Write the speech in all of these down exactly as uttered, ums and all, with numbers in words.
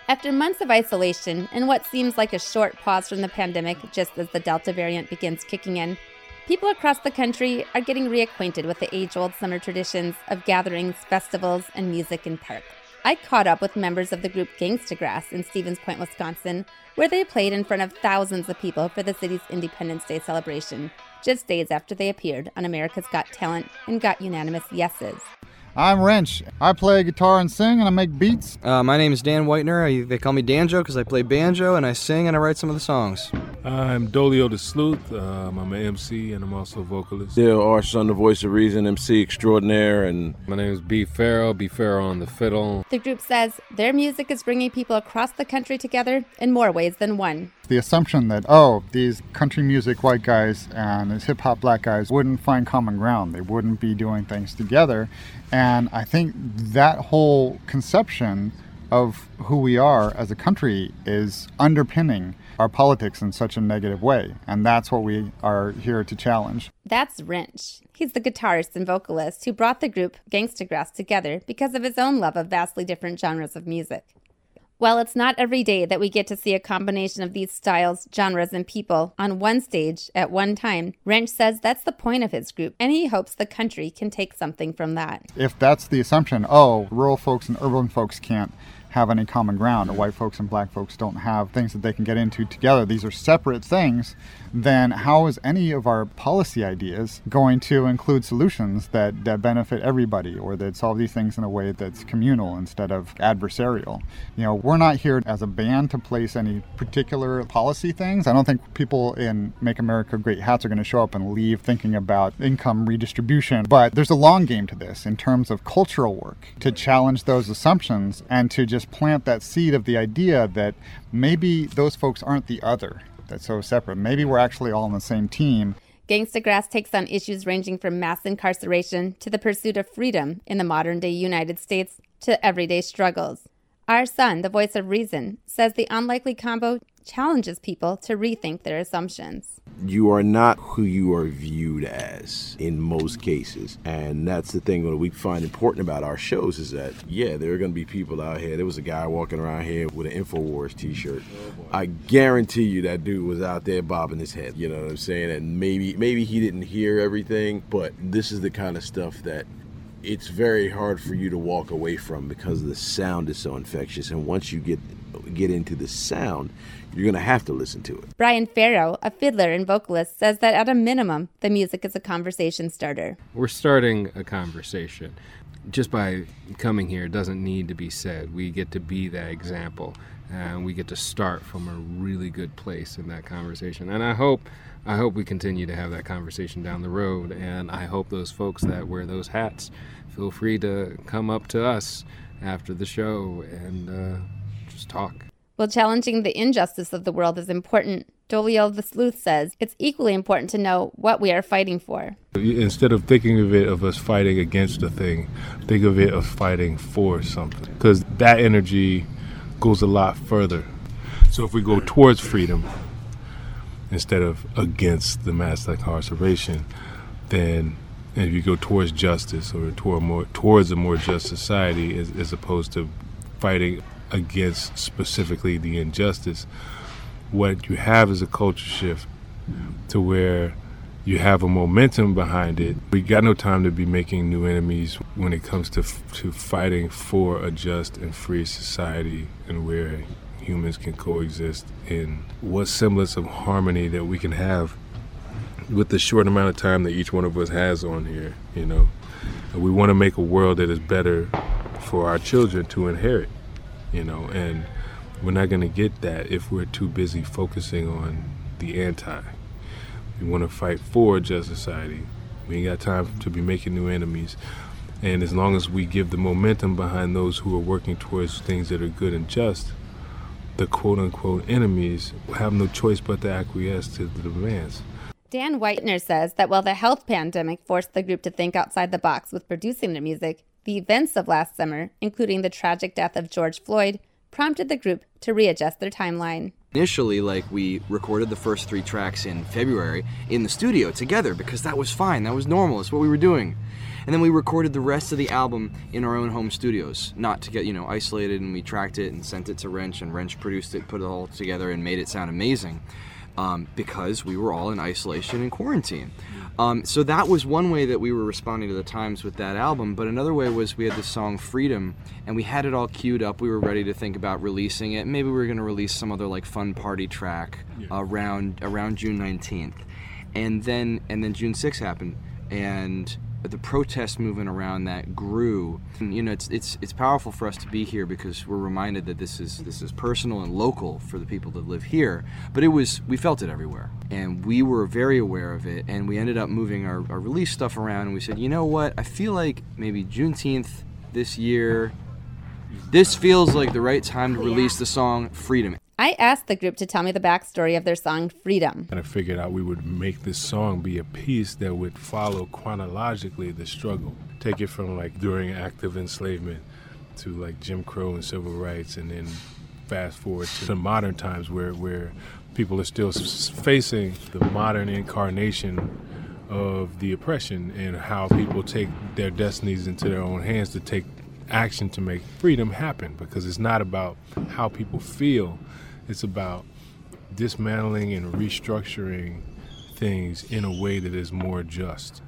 After months of isolation and what seems like a short pause from the pandemic just as the Delta variant begins kicking in, people across the country are getting reacquainted with the age-old summer traditions of gatherings, festivals, and music in park. I caught up with members of the group Gangsta Grass in Stevens Point, Wisconsin, where they played in front of thousands of people for the city's Independence Day celebration, just days after they appeared on America's Got Talent and got unanimous yeses. I'm Wrench. I play guitar and sing, and I make beats. Uh, my name is Dan Whitener. I, they call me Danjo because I play banjo, and I sing, and I write some of the songs. I'm Dolio the Sleuth. Um, I'm an M C, and I'm also a vocalist. Dale Arson, the voice of reason, M C extraordinaire. And my name is B. Farrell, B. Farrell on the fiddle. The group says their music is bringing people across the country together in more ways than one. The assumption that, oh, these country music white guys and these hip-hop black guys wouldn't find common ground. They wouldn't be doing things together. And I think that whole conception of who we are as a country is underpinning our politics in such a negative way. And that's what we are here to challenge. That's Wrench. He's the guitarist and vocalist who brought the group Gangsta Grass together because of his own love of vastly different genres of music. While it's not every day that we get to see a combination of these styles, genres, and people on one stage at one time, Wrench says that's the point of his group, and he hopes the country can take something from that. If that's the assumption, oh, rural folks and urban folks can't have any common ground, or white folks and black folks don't have things that they can get into together, these are separate things, then how is any of our policy ideas going to include solutions that, that benefit everybody, or that solve these things in a way that's communal instead of adversarial? You know, we're not here as a band to place any particular policy things. I don't think people in Make America Great hats are going to show up and leave thinking about income redistribution, but there's a long game to this in terms of cultural work to challenge those assumptions and to just plant that seed of the idea that maybe those folks aren't the other, that's so separate. Maybe we're actually all on the same team. Gangsta Grass takes on issues ranging from mass incarceration to the pursuit of freedom in the modern-day United States to everyday struggles. Our son, the voice of reason, says the unlikely combo challenges people to rethink their assumptions. You are not who you are viewed as in most cases. And that's the thing that we find important about our shows is that, yeah, there are going to be people out here. There was a guy walking around here with an InfoWars t-shirt. I guarantee you that dude was out there bobbing his head. You know what I'm saying? And maybe maybe he didn't hear everything, but this is the kind of stuff that it's very hard for you to walk away from because the sound is so infectious. And once you get get into the sound, you're going to have to listen to it. Brian Farrow, a fiddler and vocalist, says that at a minimum, the music is a conversation starter. We're starting a conversation. Just by coming here, it doesn't need to be said. We get to be that example, and we get to start from a really good place in that conversation. And I hope I hope we continue to have that conversation down the road, and I hope those folks that wear those hats feel free to come up to us after the show and uh, just talk. While challenging the injustice of the world is important, Dolio the Sleuth says it's equally important to know what we are fighting for. Instead of thinking of it of us fighting against a thing, think of it of fighting for something, because that energy goes a lot further. So if we go towards freedom instead of against the mass incarceration, then if you go towards justice or toward more, towards a more just society as, as opposed to fighting against specifically the injustice, what you have is a culture shift to where you have a momentum behind it. We got no time to be making new enemies when it comes to to fighting for a just and free society and where humans can coexist in what semblance of harmony that we can have with the short amount of time that each one of us has on here, you know. And we want to make a world that is better for our children to inherit, you know, and we're not going to get that if we're too busy focusing on the anti. We want to fight for a just society. We ain't got time to be making new enemies. And as long as we give the momentum behind those who are working towards things that are good and just, the quote-unquote enemies have no choice but to acquiesce to the demands. Dan Whitener says that while the health pandemic forced the group to think outside the box with producing their music, the events of last summer, including the tragic death of George Floyd, prompted the group to readjust their timeline. Initially, like, we recorded the first three tracks in February in the studio together because that was fine, that was normal, it's what we were doing. And then we recorded the rest of the album in our own home studios, not to get, you know, isolated, and we tracked it and sent it to Wrench, and Wrench produced it, put it all together, and made it sound amazing. Um, because we were all in isolation and quarantine. Um, so that was one way that we were responding to the times with that album, but another way was we had this song Freedom, and we had it all queued up. We were ready to think about releasing it. Maybe we were going to release some other like fun party track yeah. around around June nineteenth. And then and then June sixth happened, and the protest movement around that grew. And, you know, it's it's it's powerful for us to be here because we're reminded that this is this is personal and local for the people that live here. But it was we felt it everywhere, and we were very aware of it. And we ended up moving our, our release stuff around. And we said, you know what? I feel like maybe Juneteenth this year. This feels like the right time to release the song Freedom. I asked the group to tell me the backstory of their song Freedom. And I figured out we would make this song be a piece that would follow chronologically the struggle. Take it from like during active enslavement to like Jim Crow and civil rights, and then fast forward to the modern times where, where people are still s- facing the modern incarnation of the oppression, and how people take their destinies into their own hands to take action to make freedom happen. Because it's not about how people feel, it's about dismantling and restructuring things in a way that is more just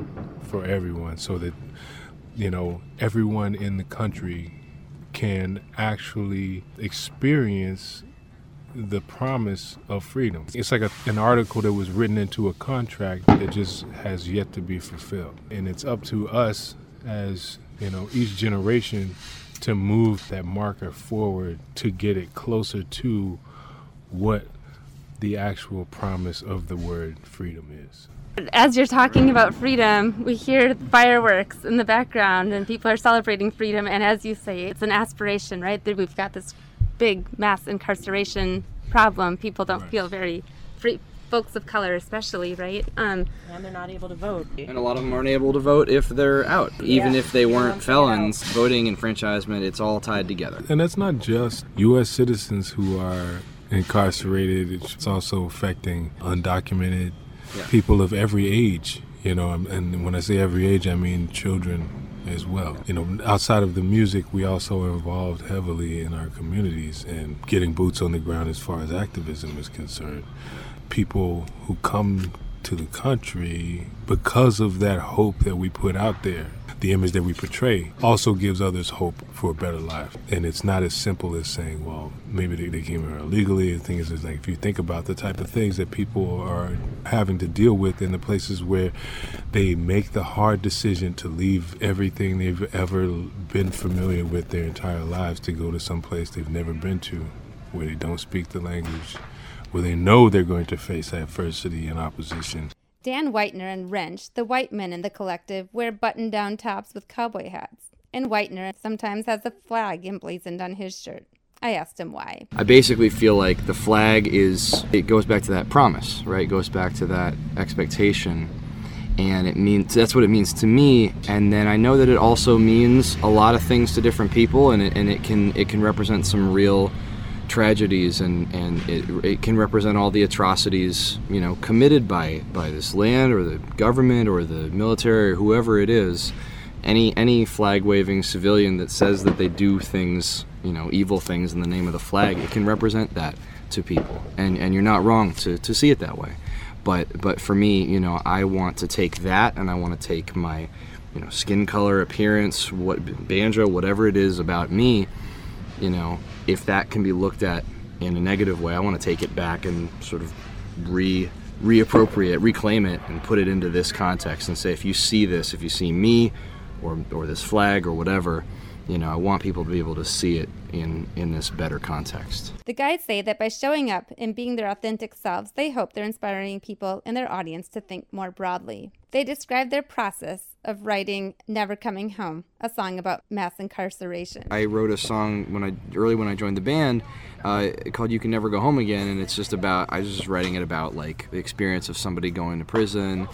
for everyone, so that, you know, everyone in the country can actually experience the promise of freedom. It's like a, an article that was written into a contract that just has yet to be fulfilled. And it's up to us as, you know, each generation to move that marker forward to get it closer to what the actual promise of the word freedom is. As you're talking about freedom, we hear fireworks in the background and people are celebrating freedom. And as you say, it's an aspiration, right? That we've got this big mass incarceration problem. People don't right. feel very free. Folks of color especially, right? Um, and they're not able to vote. And a lot of them aren't able to vote if they're out. Even yeah. if they weren't yeah. felons, voting, enfranchisement, it's all tied together. And that's not just U S citizens who are incarcerated. It's also affecting undocumented yeah. people of every age, you know, and when I say every age, I mean children as well. You know, outside of the music, we also are involved heavily in our communities and getting boots on the ground as far as activism is concerned. People who come to the country because of that hope that we put out there, the image that we portray, also gives others hope for a better life. And it's not as simple as saying, well, maybe they, they came here illegally. The thing is, is like, if you think about the type of things that people are having to deal with in the places where they make the hard decision to leave everything they've ever been familiar with their entire lives to go to some place they've never been to, where they don't speak the language, where they know they're going to face adversity and opposition. Dan Whitener and Wrench, the white men in the collective, wear button-down tops with cowboy hats. And Whitener sometimes has a flag emblazoned on his shirt. I asked him why. I basically feel like the flag is, it goes back to that promise, right? It goes back to that expectation. And it means, that's what it means to me. And then I know that it also means a lot of things to different people, and it, and it can it can represent some real tragedies, and, and it, it can represent all the atrocities, you know, committed by, by this land or the government or the military or whoever it is. Any any flag-waving civilian that says that they do things, you know, evil things in the name of the flag, it can represent that to people. And and you're not wrong to, to see it that way. But but for me, you know, I want to take that, and I want to take my, you know, skin color, appearance, what banjo, whatever it is about me, you know, if that can be looked at in a negative way, I want to take it back and sort of re reappropriate, reclaim it, and put it into this context and say, if you see this, if you see me or or this flag or whatever, you know, I want people to be able to see it in, in this better context. The guys say that by showing up and being their authentic selves, they hope they're inspiring people in their audience to think more broadly. They describe their process of writing Never Coming Home, a song about mass incarceration. I wrote a song when I early when I joined the band uh, called You Can Never Go Home Again, and it's just about, I was just writing it about like the experience of somebody going to prison,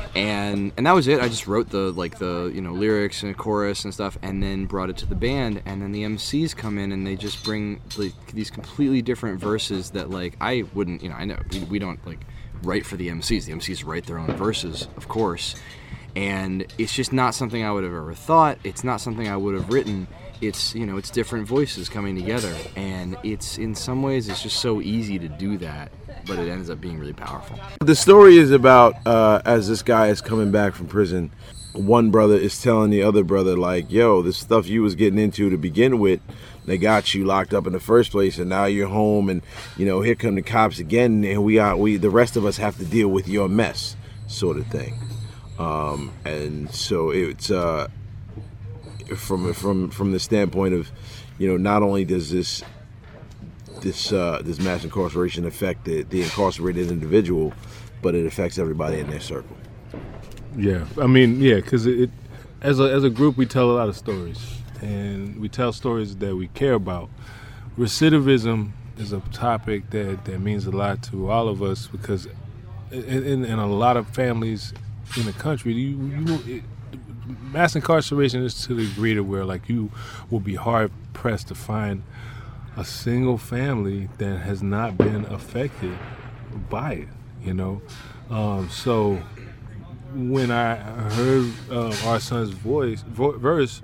and and that was it. I just wrote the like the you know lyrics and chorus and stuff, and then brought it to the band, and then the M Cs come in and they just bring like these completely different verses that like I wouldn't, you know, I know we, we don't like write for the M Cs. The M Cs write their own verses, of course. And it's just not something I would have ever thought. It's not something I would have written. It's, you know, it's different voices coming together. And it's, in some ways, it's just so easy to do that, but it ends up being really powerful. The story is about, uh, as this guy is coming back from prison, one brother is telling the other brother, like, yo, this stuff you was getting into to begin with, they got you locked up in the first place, and now you're home, and, you know, here come the cops again, and we are, we, the rest of us have to deal with your mess, sort of thing. Um, and so it's, uh, from, from, from the standpoint of, you know, not only does this, this, uh, this mass incarceration affect the, the incarcerated individual, but it affects everybody in their circle. Yeah, I mean, yeah, because it, it, as a as a group, we tell a lot of stories, and we tell stories that we care about. Recidivism is a topic that, that means a lot to all of us, because in, in, in a lot of families in the country, you, you it, mass incarceration is to the degree to where, like, you will be hard pressed to find a single family that has not been affected by it. You know, um, so. When I heard uh, our son's voice vo- verse,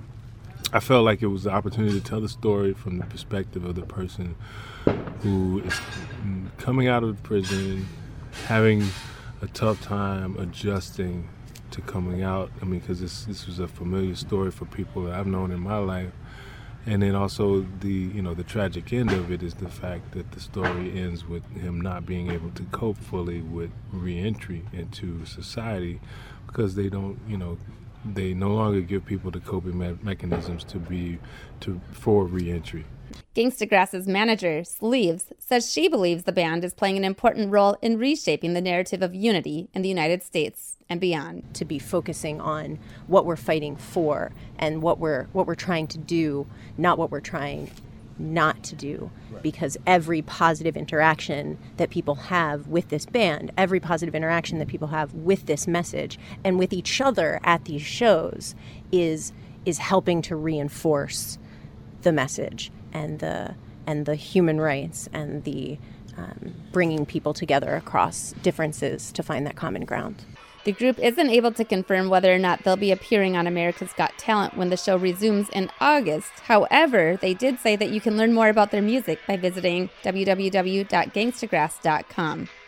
I felt like it was the opportunity to tell the story from the perspective of the person who is coming out of prison, having a tough time adjusting to coming out. I mean, because this this was a familiar story for people that I've known in my life. And then also the, you know, the tragic end of it is the fact that the story ends with him not being able to cope fully with reentry into society, because they don't, you know, they no longer give people the coping me- mechanisms to be to for reentry. Gangsta Grass's manager, Sleeves, says she believes the band is playing an important role in reshaping the narrative of unity in the United States and beyond. To be focusing on what we're fighting for and what we're what we're trying to do, not what we're trying not to do. Right. Because every positive interaction that people have with this band, every positive interaction that people have with this message and with each other at these shows is is helping to reinforce the message and the and the human rights and the um, bringing people together across differences to find that common ground. The group isn't able to confirm whether or not they'll be appearing on America's Got Talent when the show resumes in August. However, they did say that you can learn more about their music by visiting w w w dot gangsta grass dot com.